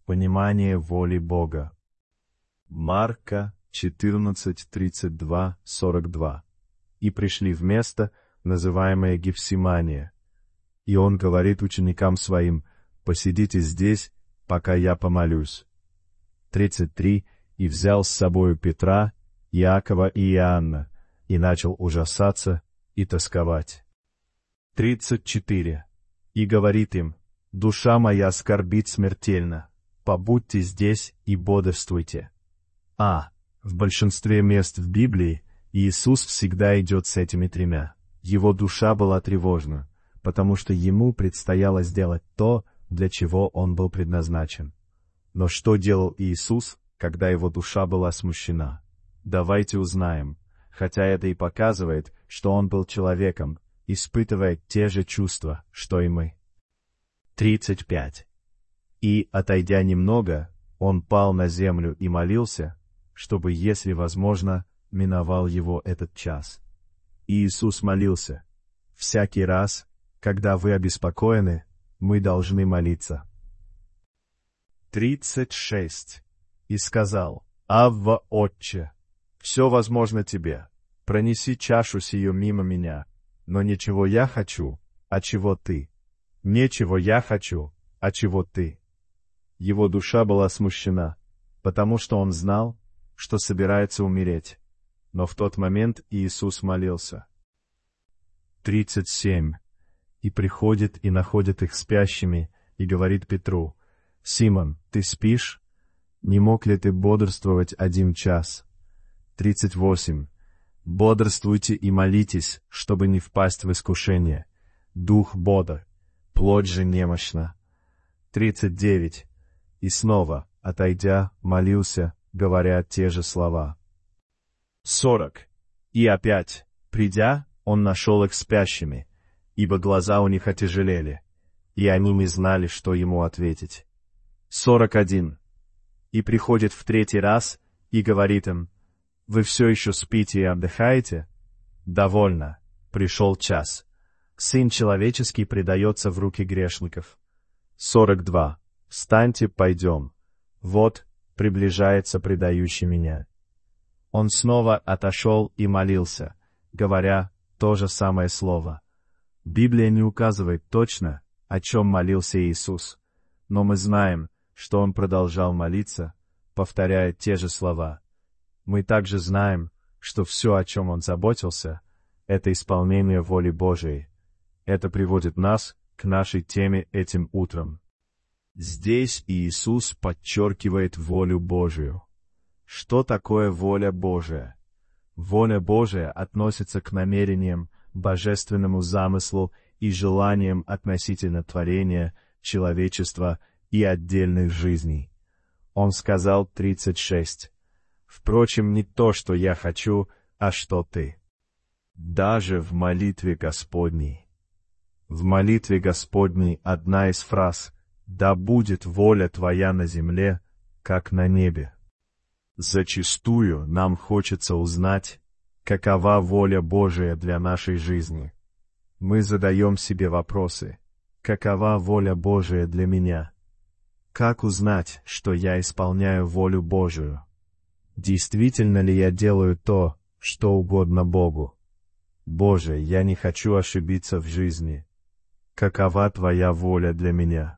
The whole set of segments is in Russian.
Понимание воли Бога. Марка 14:32-42. И пришли в место, называемое Гефсимания. И он говорит ученикам своим: «Посидите здесь, пока я помолюсь». 33. И взял с собою Петра, Иакова и Иоанна, и начал ужасаться и тосковать. 34. И говорит им: «Душа моя скорбит смертельно, побудьте здесь и бодрствуйте». В большинстве мест в Библии Иисус всегда идет с этими тремя. Его душа была тревожна, потому что ему предстояло сделать то, для чего он был предназначен. Но что делал Иисус, когда его душа была смущена? Давайте узнаем, хотя это и показывает, что он был человеком, испытывая те же чувства, что и мы. 35. И, отойдя немного, он пал на землю и молился, чтобы, если возможно, миновал его этот час. Иисус молился: «Всякий раз, когда вы обеспокоены, мы должны молиться». 36. И сказал: «Авва, Отче, все возможно тебе, пронеси чашу сию мимо меня, но не чего я хочу, а чего ты. Нечего я хочу, а чего ты». Его душа была смущена, потому что он знал, что собирается умереть. Но в тот момент Иисус молился. 37. И приходит и находит их спящими, и говорит Петру: «Симон, ты спишь? Не мог ли ты бодрствовать 1 час?» 38. «Бодрствуйте и молитесь, чтобы не впасть в искушение. Дух бодр, плоть же немощна». 39. И снова, отойдя, молился, говоря те же слова. 40. И опять, придя, он нашел их спящими, ибо глаза у них отяжелели, и они не знали, что ему ответить. 41. И приходит в 3-й раз и говорит им: «Вы все еще спите и отдыхаете? Довольно, пришел час. Сын человеческий предается в руки грешников». 42. «Встаньте, пойдем. Вот, приближается предающий меня». Он снова отошел и молился, говоря то же самое слово. Библия не указывает точно, о чем молился Иисус, но мы знаем, что он продолжал молиться, повторяя те же слова. Мы также знаем, что все, о чем он заботился, это исполнение воли Божией. Это приводит нас к нашей теме этим утром. Здесь Иисус подчеркивает волю Божию. Что такое воля Божия? Воля Божия относится к намерениям, божественному замыслу и желаниям относительно творения, человечества и отдельных жизней. Он сказал 36. «Впрочем, не то, что я хочу, а что ты». Даже в молитве Господней. В молитве Господней одна из фраз: «Да будет воля твоя на земле, как на небе». Зачастую нам хочется узнать, какова воля Божия для нашей жизни. Мы задаем себе вопросы: какова воля Божия для меня? Как узнать, что я исполняю волю Божию? Действительно ли я делаю то, что угодно Богу? Боже, я не хочу ошибиться в жизни. Какова Твоя воля для меня?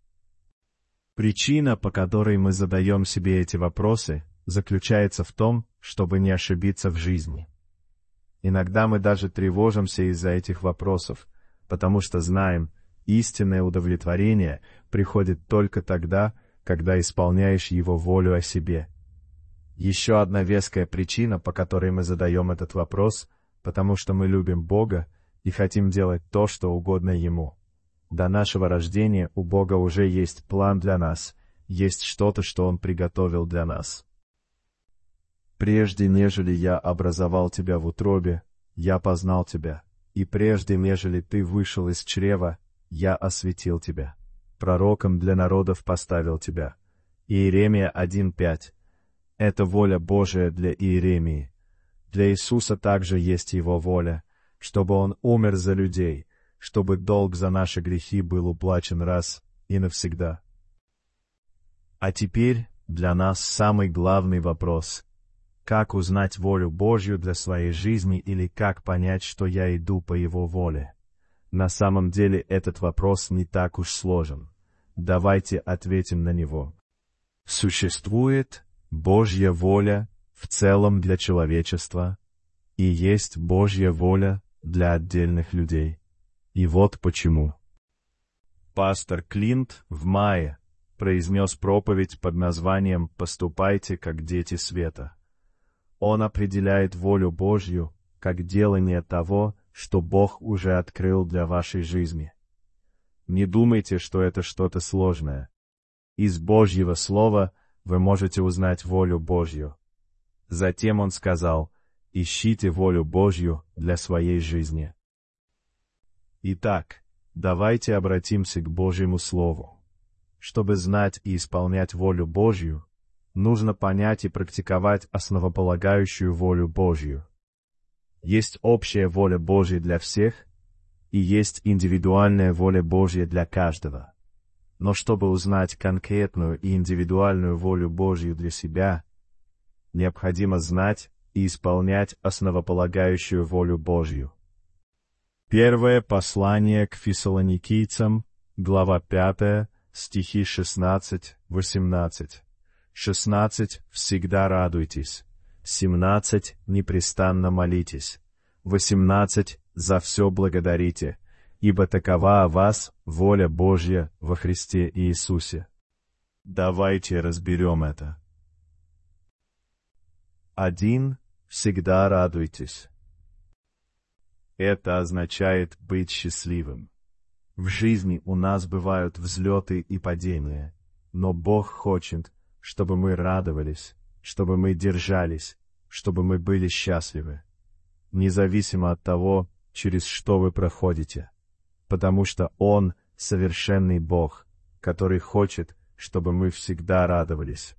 Причина, по которой мы задаем себе эти вопросы, заключается в том, чтобы не ошибиться в жизни. Иногда мы даже тревожимся из-за этих вопросов, потому что знаем, истинное удовлетворение приходит только тогда, когда исполняешь Его волю о себе. Еще одна веская причина, по которой мы задаем этот вопрос, потому что мы любим Бога и хотим делать то, что угодно Ему. До нашего рождения у Бога уже есть план для нас, есть что-то, что Он приготовил для нас. «Прежде, нежели я образовал тебя в утробе, я познал тебя, и прежде, нежели ты вышел из чрева, я осветил тебя. Пророком для народов поставил тебя». Иеремия 1:5. Это воля Божия для Иеремии. Для Иисуса также есть Его воля, чтобы Он умер за людей, чтобы долг за наши грехи был уплачен раз и навсегда. А теперь для нас самый главный вопрос. Как узнать волю Божью для своей жизни или как понять, что я иду по Его воле? На самом деле этот вопрос не так уж сложен. Давайте ответим на него. Существует Божья воля в целом для человечества, и есть Божья воля для отдельных людей. И вот почему. Пастор Клинт в мае произнес проповедь под названием «Поступайте, как дети света». Он определяет волю Божью как делание того, что Бог уже открыл для вашей жизни. Не думайте, что это что-то сложное. Из Божьего Слова вы можете узнать волю Божью. Затем он сказал: «Ищите волю Божью для своей жизни». Итак, давайте обратимся к Божьему Слову. Чтобы знать и исполнять волю Божью, нужно понять и практиковать основополагающую волю Божью. Есть общая воля Божья для всех, и есть индивидуальная воля Божья для каждого. Но чтобы узнать конкретную и индивидуальную волю Божью для себя, необходимо знать и исполнять основополагающую волю Божью. Первое послание к Фессалоникийцам, глава 5, стихи 16-18. 16. Всегда радуйтесь. 17. Непрестанно молитесь. 18. За все благодарите, ибо такова о вас воля Божья во Христе Иисусе. Давайте разберем это. 1. Всегда радуйтесь. Это означает быть счастливым. В жизни у нас бывают взлеты и падения, но Бог хочет, чтобы мы радовались, чтобы мы держались, чтобы мы были счастливы. Независимо от того, через что вы проходите, потому что Он — совершенный Бог, который хочет, чтобы мы всегда радовались.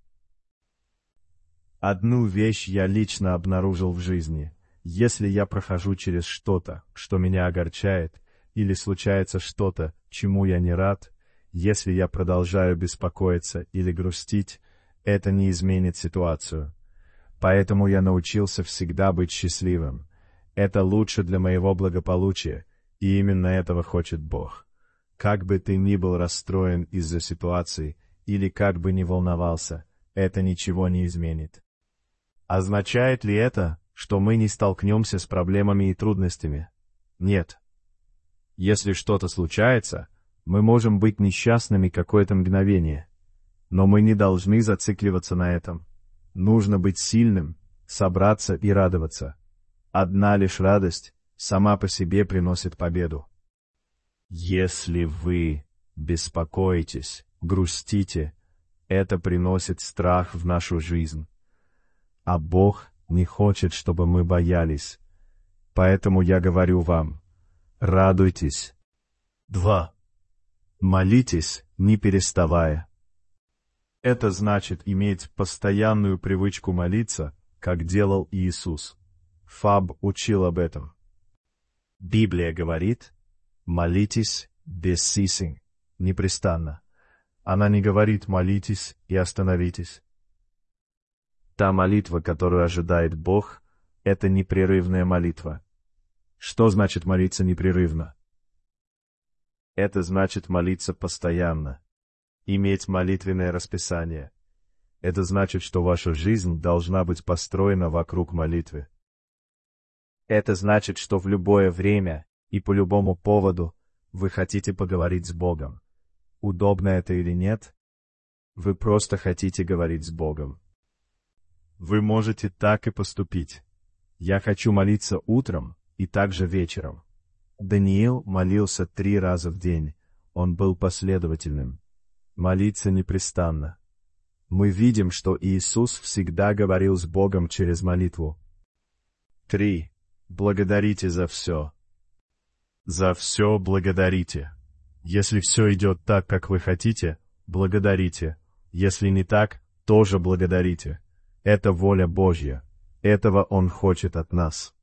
Одну вещь я лично обнаружил в жизни. Если я прохожу через что-то, что меня огорчает, или случается что-то, чему я не рад, если я продолжаю беспокоиться или грустить, это не изменит ситуацию. Поэтому я научился всегда быть счастливым. Это лучше для моего благополучия, и именно этого хочет Бог. Как бы ты ни был расстроен из-за ситуации, или как бы ни волновался, это ничего не изменит. Означает ли это, что мы не столкнемся с проблемами и трудностями? Нет. Если что-то случается, мы можем быть несчастными какое-то мгновение. Но мы не должны зацикливаться на этом. Нужно быть сильным, собраться и радоваться. Одна лишь радость сама по себе приносит победу. Если вы беспокоитесь, грустите, это приносит страх в нашу жизнь. А Бог не хочет, чтобы мы боялись. Поэтому я говорю вам: радуйтесь. 2. Молитесь, не переставая. Это значит иметь постоянную привычку молиться, как делал Иисус. Фаб учил об этом. Библия говорит: молитесь без ceasing, непрестанно. Она не говорит: молитесь и остановитесь. Та молитва, которую ожидает Бог, это непрерывная молитва. Что значит молиться непрерывно? Это значит молиться постоянно, иметь молитвенное расписание. Это значит, что ваша жизнь должна быть построена вокруг молитвы. Это значит, что в любое время и по любому поводу вы хотите поговорить с Богом. Удобно это или нет? Вы просто хотите говорить с Богом. Вы можете так и поступить. Я хочу молиться утром и также вечером. Даниил молился 3 раза в день. Он был последовательным. Молиться непрестанно. Мы видим, что Иисус всегда говорил с Богом через молитву. 3. Благодарите за все. За все благодарите. Если все идет так, как вы хотите, благодарите. Если не так, тоже благодарите. Это воля Божья. Этого Он хочет от нас.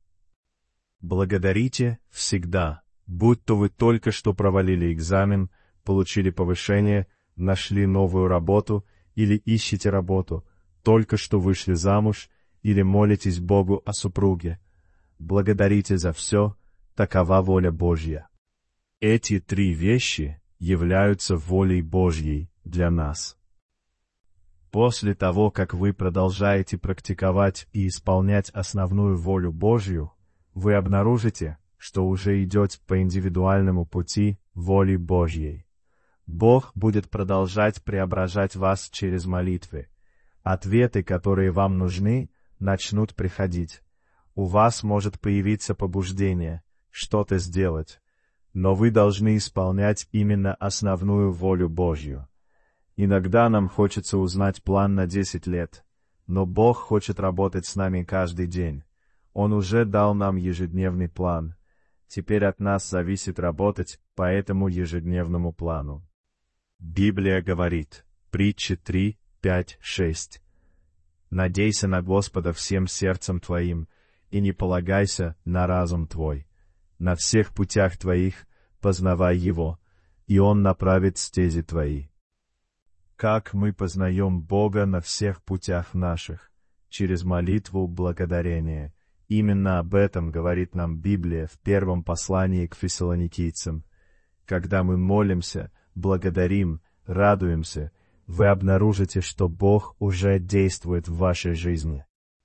Благодарите всегда, будь то вы только что провалили экзамен, получили повышение, нашли новую работу или ищете работу, только что вышли замуж или молитесь Богу о супруге. Благодарите за все, такова воля Божья. Эти три вещи являются волей Божьей для нас. После того, как вы продолжаете практиковать и исполнять основную волю Божью, вы обнаружите, что уже идете по индивидуальному пути воли Божьей. Бог будет продолжать преображать вас через молитвы. Ответы, которые вам нужны, начнут приходить. У вас может появиться побуждение что-то сделать, но вы должны исполнять именно основную волю Божью. Иногда нам хочется узнать план на 10 лет, но Бог хочет работать с нами каждый день. Он уже дал нам ежедневный план. Теперь от нас зависит работать по этому ежедневному плану. Библия говорит, Притчи 3, 5, 6. «Надейся на Господа всем сердцем твоим, и не полагайся на разум твой. На всех путях твоих познавай Его, и Он направит стези твои». Как мы познаем Бога на всех путях наших? Через молитву благодарения. Именно об этом говорит нам Библия в первом послании к фессалоникийцам. Когда мы молимся, благодарим, радуемся, вы обнаружите, что Бог уже действует в вашей жизни.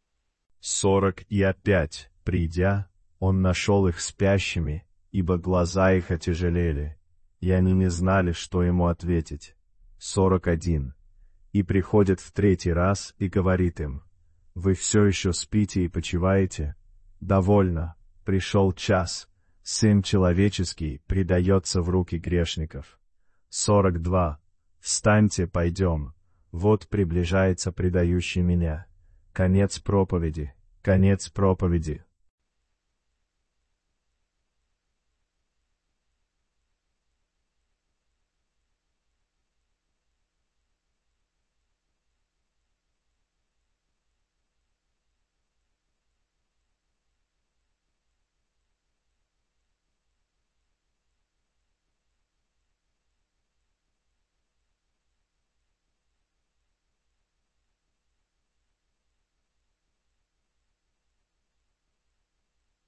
45. Придя, Он нашел их спящими, ибо глаза их отяжелели, и они не знали, что Ему ответить. 41. И приходит в третий раз и говорит им: «Вы все еще спите и почиваете? Довольно, пришел час, Сын Человеческий предается в руки грешников». 42. «Встаньте, пойдем, вот приближается предающий меня». Конец проповеди, конец проповеди.